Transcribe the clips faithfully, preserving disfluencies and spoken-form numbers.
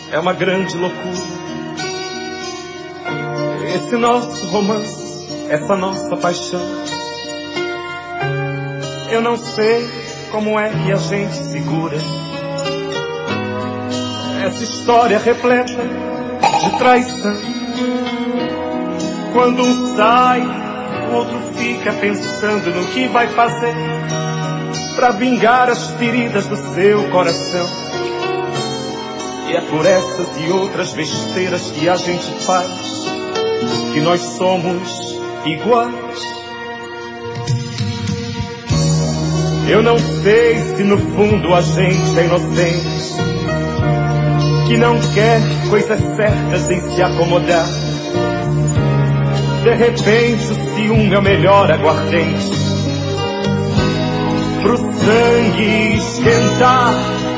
é uma grande loucura. Esse nosso romance, essa nossa paixão. Eu não sei como é que a gente segura essa história repleta de traição. Quando um sai, o outro fica pensando no que vai fazer pra vingar as feridas do seu coração. E é por essas e outras besteiras que a gente faz que nós somos iguais. Eu não sei se no fundo a gente é inocente, que não quer coisas certas sem se acomodar. De repente o ciúme é o melhor aguardente pro sangue esquentar.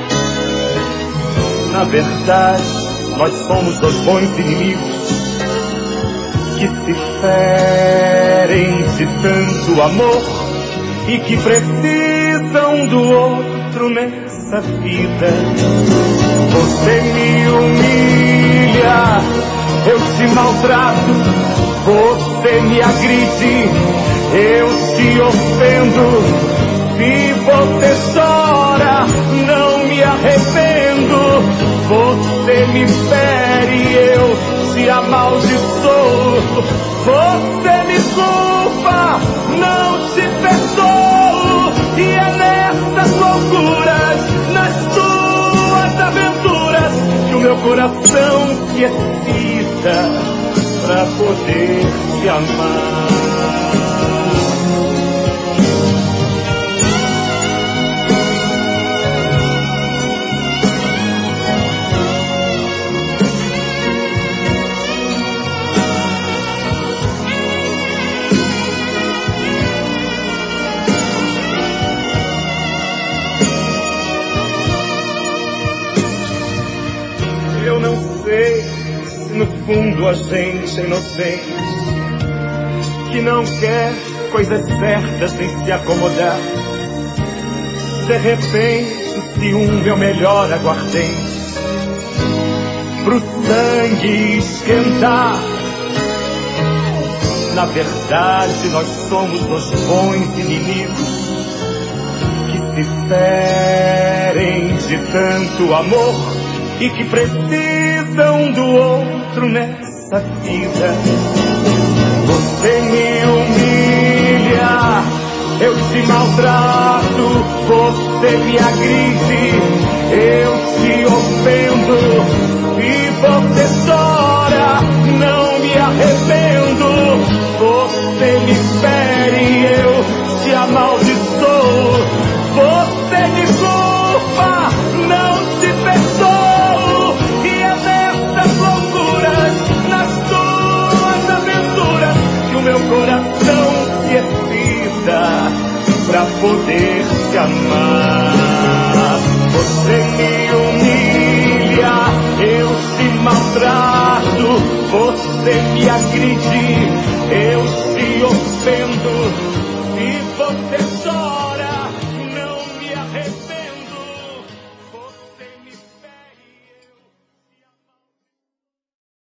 Na verdade, nós somos dois bons inimigos que se ferem de tanto amor e que precisam do outro nessa vida. Você me humilha, eu te maltrato. Você me agride, eu te ofendo. Se você chora, não me arrependo. Você me fere, eu te amaldiçoo. Você me culpa, não te perdoo. E é nessas loucuras, nas suas aventuras, que o meu coração se excita pra poder te amar. Eu não sei se no fundo a gente é inocente, que não quer coisas certas sem se acomodar. De repente o ciúme é o melhor aguardente pro sangue esquentar. Na verdade nós somos dois bons inimigos que se ferem de tanto amor e que precisam do outro nessa vida. Você me humilha, eu te maltrato. Você me agride, eu te ofendo. Se você chora, não me arrependo. Você me fere, eu te amaldiçoo. Você me culpa, não te perdoo. Meu coração se excita pra poder te amar. Você me humilha, eu te maltrato. Você me agride, eu te ofendo. Se você chora, não me arrependo.